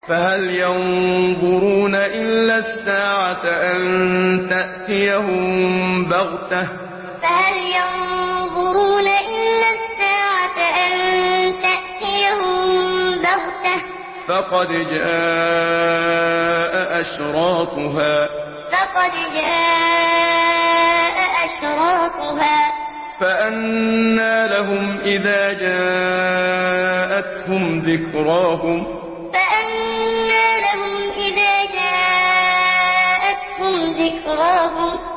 فهل ينظرون إلا الساعة أن تأتيهم بغتة فهل ينظرون إلا الساعة أن تأتيهم بغتة فقد جاء أشراطها فقد جاء أشراطها فأنى لهم إذا جاءتهم ذكراهم فأنى لهم إذا جاءتهم ذكراهم